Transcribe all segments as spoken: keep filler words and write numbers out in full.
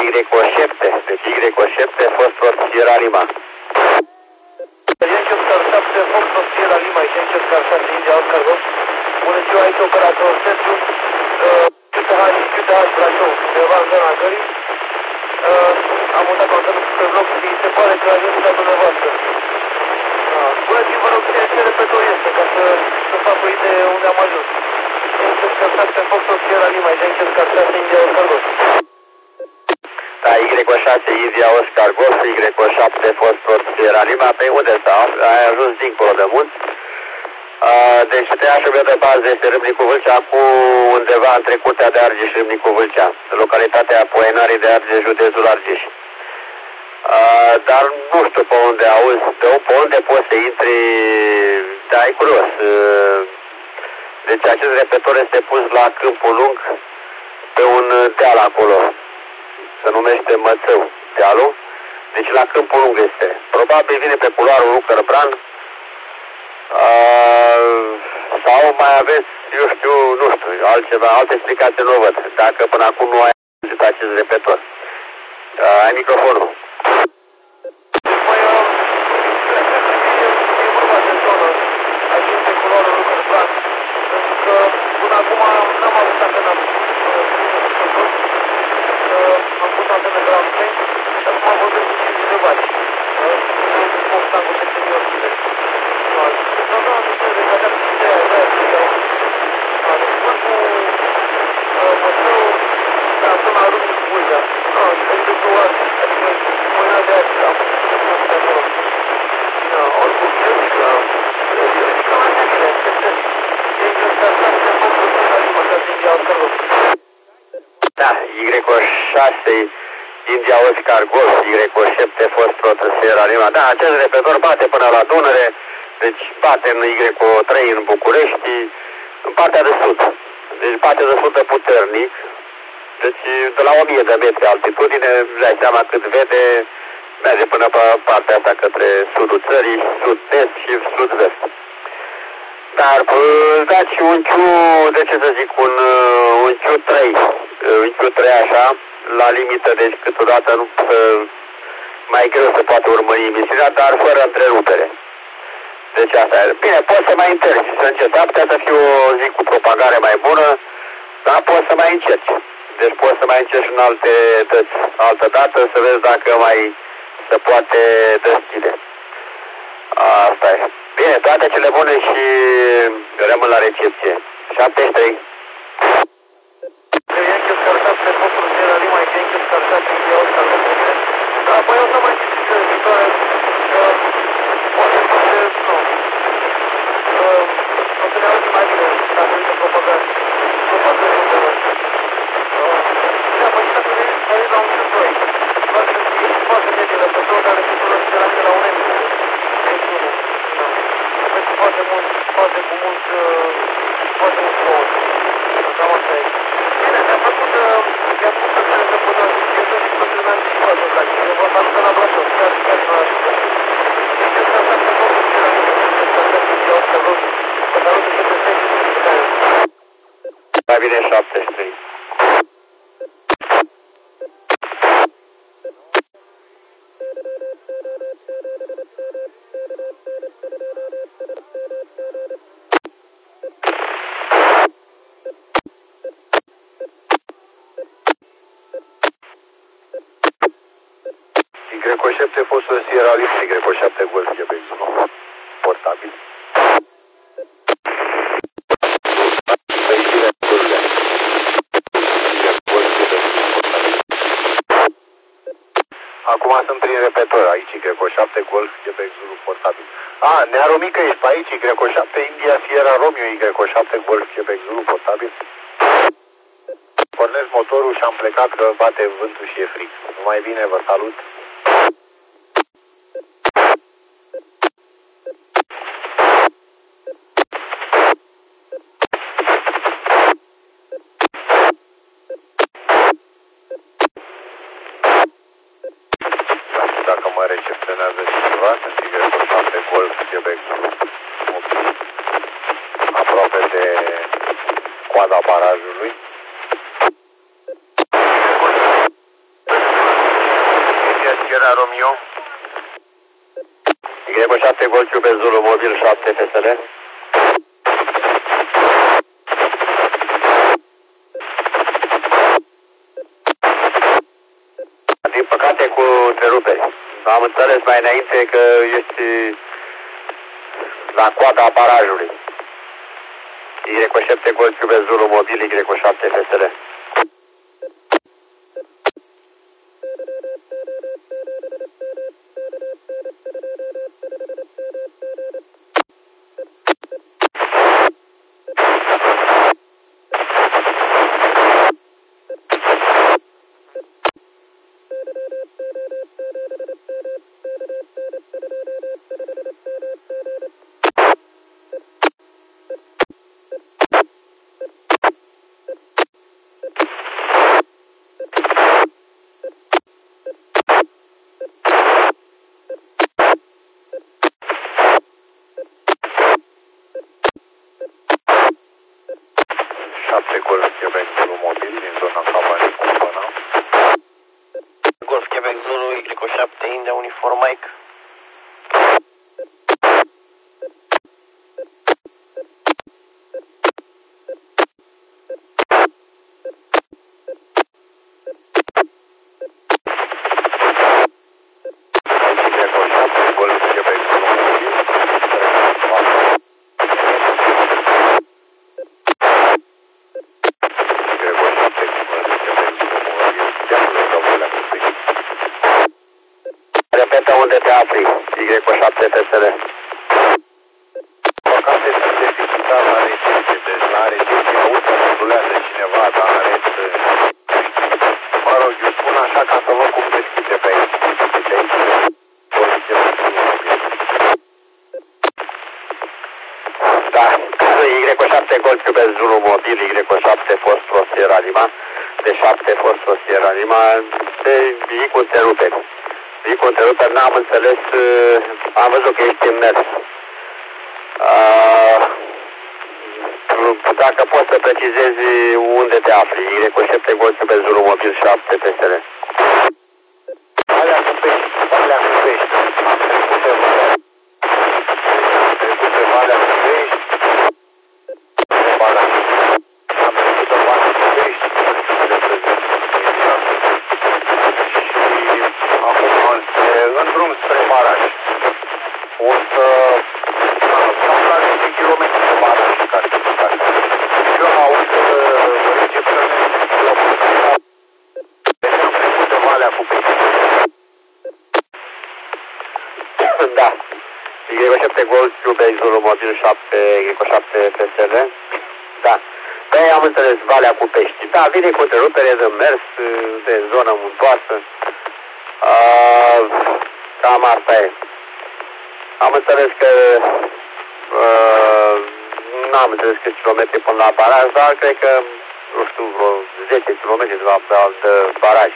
Y O șapte, deci Y O șapte, Foxtrot Sierra Lima. Yankee Oscar șapte, Foxtrot Sierra Lima, Yankee Oscar șase, India Oscar Golf. Bună ziua, aici operator Sergiu, Q T H și Q T H Brașov, undeva în zona Gării. Uh, am mutat contul pe bloc și se pare că a ajuns la dumneavoastră. Uh, Spuneți-mi, vă rog, ce, ce repetor este, ca să, să fac o idee unde am ajuns. Yankee Oscar șapte, Foxtrot Sierra Lima, Yankee Oscar șase, India Oscar Golf. Da, Y O șase, India Oscar Golf, Y O șapte, Foxtrot Sierra Lima. Pe unde stau? Ai ajuns dincolo de munți. Uh, deci treașul meu de bază este Râmnicu Vâlcea, cu undeva între Curtea de Argeș și Râmnicu Vâlcea, localitatea Poenarii de Argeș, județul Argeș. Uh, dar nu știu pe unde auzi, pe, pe unde poți să intri, dai curios. Uh, deci acest repetor este pus la Câmpul Lung, pe un deal acolo, se numește Mățău, dealul. Deci la Câmpul Lung este. Probabil vine pe culoarul Lucăr-Bran. Uh, sau mai aveți, eu știu, nu știu, altceva, alte explicații nu văd, dacă până acum nu ai auzit acest repetor. Uh, ai microfonul. Mai, uh, cred că e, e vorba de zonă, aici pe culoarul Lucăr-Bran, pentru că până acum n-am avut antenă, uh, am pus antenă ground plane și acum vorbesc cu cincizeci de bați. Sunt Foxtrot de senior Tibet. Nu, nu, nu știu, deci aveam ideea, ideea să iau. Deci văd cu Mățău, la zona Râmnicu Vâlcea. Nu, și de două ori, adică mâna de azi, am pus să mă de acolo. Oricum, deci că, deci că mai bine, e că s-a stat pe focul Sierra Lima, ca să India Oscar Golf. Da, Y O șase, India Oscar Golf, Y O șapte, Foxtrot Sierra Lima. Da, acest repetor bate până la Dunăre, deci bate în Y O trei în București, în partea de sud. Deci bate destul de puternic. Deci de la o mie de metri altitudine, dai seama cât vede, merge până pe partea asta către sudul țării, sud-est și sud-vest. Dar dați un Q, de ce să zic, un, un Q trei, un Q trei așa, la limită, deci câteodată nu, mai greu se poate urmări emisiunea, dar fără întrerupere. Deci asta e. Bine, poți să mai încerci, să încerci. Ar putea să fie o zi cu propagare mai bună, dar poți să mai încerci. Deci poți să mai încerci în alte dăți, altă dată, să vezi dacă mai se poate deschide. Asta e. Bine, toate cele bune și rămân la recepție. șaptezeci și trei. Yankee Oscar șapte, Foxtrot Sierra Lima, Yankee Oscar șase, India Oscar Golf. Da, păi o să mai zic că viitoare, poate, poate, nu. O să ne auzim mai bine datorită propagării. Propagării de... Da, mă zic că ne la un trei. E foarte bine de pe dar repetorul se la la un M. Aveți foarte mult, foarte cu mult, foarte mult zbor. Cam asta e. Bine, mi-a făcut, mi-a spus că trebuie să până, e să zic că trebuie anticipat în practic. Eu vă salută la Brașov, chiar, chiar în orașul Brașov. Deci ăsta s-a făcut cu Sierra Lima, ăsta s-a făcut cu Oscar Golf. Vă salută și pe Sergiu și pe care. Mai bine șaptezeci și trei. Y O șapte, Foxtrot Sierra Lima, Y O șapte, Golf, Quebec Zulu, portabil. Acum sunt prin repetor, aici Y O șapte, Golf, Quebec Zulu, portabil. A, Nearomică ești pe aici, Y O șapte, India, Sierra Romeo, Y O șapte, Golf, Quebec Zulu, portabil. Pornesc motorul și am plecat că bate vântul și e frig. Numai bine, vă salut. Dacă mă recepționează cineva, sunt Y O șapte, Golf, Quebec Zulu, aproape de coada barajului. Sierra Romeo. Y șapte Golf Quebec Zulu mobil șapte F S L. Din păcate cu întreruperi. Am înțeles mai înainte că ești la coada barajului. Y șapte Golf Quebec Zulu mobil Y șapte F S L. șapte Golf Quebec Zulu mobil din zona Cavani Compana. Golf Quebec Zulu Y șapte India Uniform Mike. Repetă unde te afli, Y șapte F S L. Păcate sunt deficitar la recepție, deci la recepție aud că modulează cineva, dar în rest, mă rog, eu spun așa ca să văd cum deschide pe aici. Deci aici, poziție Da, Y șapte Golf Quebec Zulu mobil, Y șapte Fostro Sierra Lima, de șapte Fostro Sierra Lima, de I cu întreruperi. I cu întreruperi, n-am înțeles, am văzut că ești în mers. Uh, dacă poți să precizezi unde te afli, Y șapte Golf Quebec Zulu mobil șapte F S L. Valea cu pești, Valea cu pești. Am trecut pe Valea. Am trecut pe Valea cu pești. Pe Valea. Am trecut pe Valea cu pești. Și acum în drum spre baraj. O să cam la zece kilometri de baraj ca să zic așa. Eu aud recepționez am trecut de Valea cu pești. Da. Y șapte Golf Quebec Zulu mobil șapte Y șapte F S L. Da. Păi am înțeles, Valea cu pești. Da, vine cu întrerupere de mers, de zonă muntoasă. Uh, cam asta e. Am înțeles că uh, n-am înțeles câți kilometri până la baraj, dar cred că, nu știu, vreo zece kilometri de la de baraj.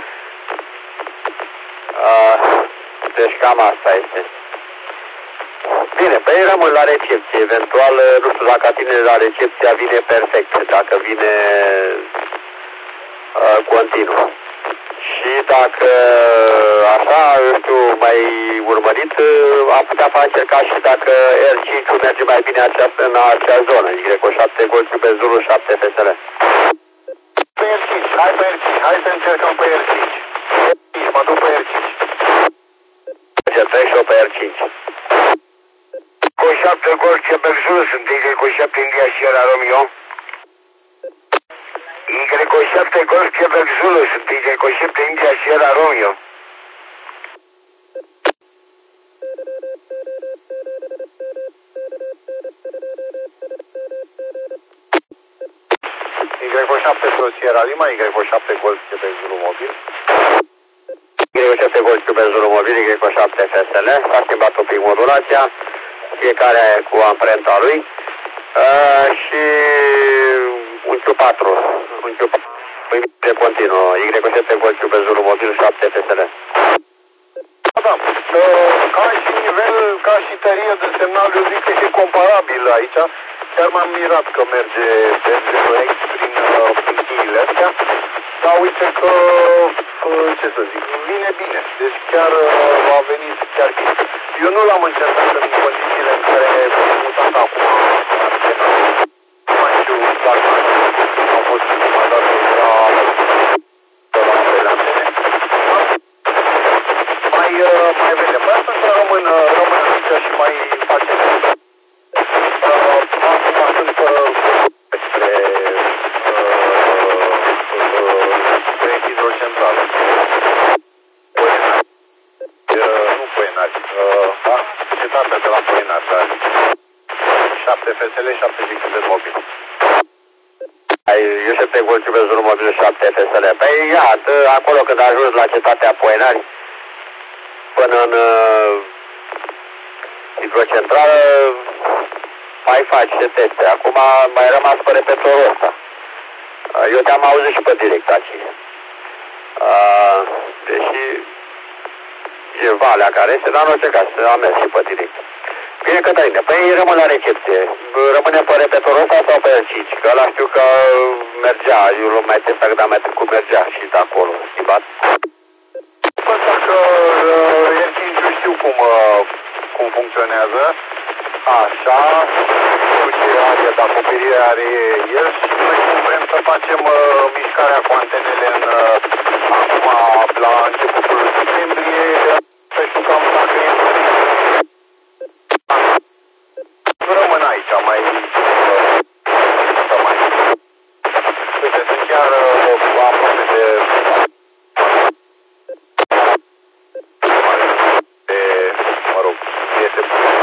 Uh, deci cam asta este. Bine, păi rămân la recepție. Eventual, nu știu, dacă tine la recepția vine perfect, dacă vine uh, continuu. Și dacă așa, știu, mai urmărit, am putea face ca și dacă R cinci merge mai bine această, în acea zonă, Y șapte Golf Quebec Zulu șapte F S L. Pe R cinci, hai pe R cinci, hai să încercăm pe R cinci. R cinci, mă duc pe R cinci. Încercăm și eu pe R cinci. Cu șapte Golf Quebec Zulu, sunt Y șapte India Sierra Romeo. Y șapte Golf Quebec Zulu, sunt Y șapte India Sierra Romeo. Y șapte Sierra Lima, Y șapte Golf Quebec Zulu mobil. Y șapte Golf Quebec Zulu mobil, Y șapte F S L. S-a schimbat un pic modulația, fiecare cu amprenta lui. Uh, și un Q patru, un Q patru de continuă, Y șapte Golf Quebec Zulu mobil șapte F S L. Da, ca și nivel, ca și tărie de semnal, eu zic că e comparabil aici. Chiar m-am mirat că merge, merge proiect prin, prin cheile astea. Da, uite că, ce să zic, vine bine. Deci chiar a venit chiar bine. Eu nu l-am încercat în condițiile în care am mutat acum antena. Nu mai știu exact. Am fost prima dată la la ambele antene. Mai, mai vedem. Mai atunci rămân, rămân aici și mai facem. Acum sunt spre spre hidrocentrală. Nu Poenari, da? Cetatea de la Poenari, da? șapte F S L, șapte biciclete mobil. Ai, eu știu pe Golciu pe zonul mobil șapte F S L. Păi iată, acolo când ajungi la cetatea Poenari, până în uh, hidrocentrală, mai faci ce teste. Acum mai rămas pe repetorul ăsta. Uh, eu te-am auzit și pe direct aici. Uh, deși e valea care este, dar în orice caz, am mers și pe direct. Bine, Cătăline, păi rămân la recepție. Rămâne pe repetorul ăsta sau pe L cinci? Că ăla știu că mergea, eu l-am mai testat cât am mai cum mergea și de acolo, schimbat. Asta că L cinci știu cum, cum funcționează. Așa, știu ce are de acoperire are el și noi cum vrem să facem uh, mișcarea cu antenele în, uh, acum la începutul septembrie, să știu cam dacă e rămân aici, mai uh, să mai uite, sunt chiar uh, aproape de de, mă rog, este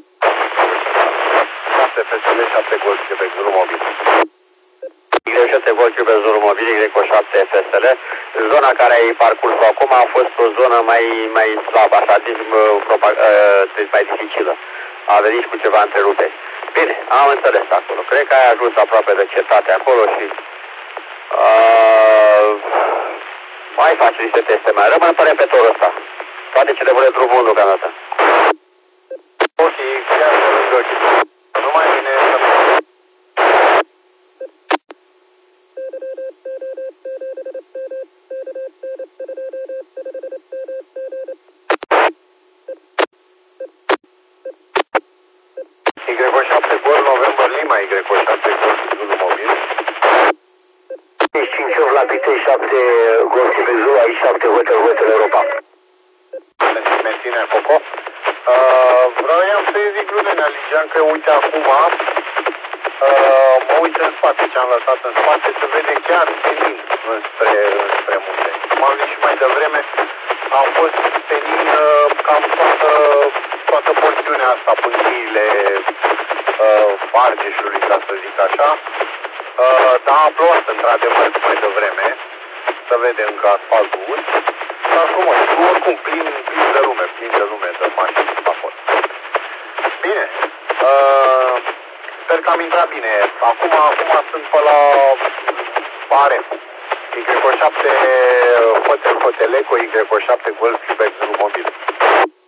șapte F S L, șapte Golf pe zonul mobil. Y șapte Golf pe zonul mobil, Y șapte F S L. Zona care ai parcurs acum a fost o zonă mai, mai slabă, așa, deci, deci mai dificilă. A venit cu ceva întreruperi. Bine, am înțeles acolo. Cred că ai ajuns aproape de cetate acolo și uh, mai faci niște teste mai. Rămân pe repetorul ăsta. Toate cele văd drumul unul ca dată. Ok, chiar de lângă ochii. Nu mai bine să Y șapte Golf, November Lima, Y șapte Golf, Zulu mobil. cinci ori la Pitei, șapte Golf pe Zulu, aici șapte Hotel, Hotel Europa. Menține Coco. Uh, vreau să-i zic lui Nenea Ligian că uite acum uh, mă uit în spate, ce am lăsat în spate, se vede chiar senin înspre, înspre munte. Cum am zis și mai devreme, am fost senin uh, cam toată, toată porțiunea asta, pântiile uh, Argeșului, ca să zic așa. Uh, dar a plouat într-adevăr mai devreme, să vede încă asfaltul ud. Dar frumos, oricum plin, plin de lume, plin de lume de mașini a fost. Bine, uh, sper că am intrat bine. Acum, acum sunt pe la Arem. Y șapte Hotel Hotel Eco, Y șapte Golf Quebec mobil.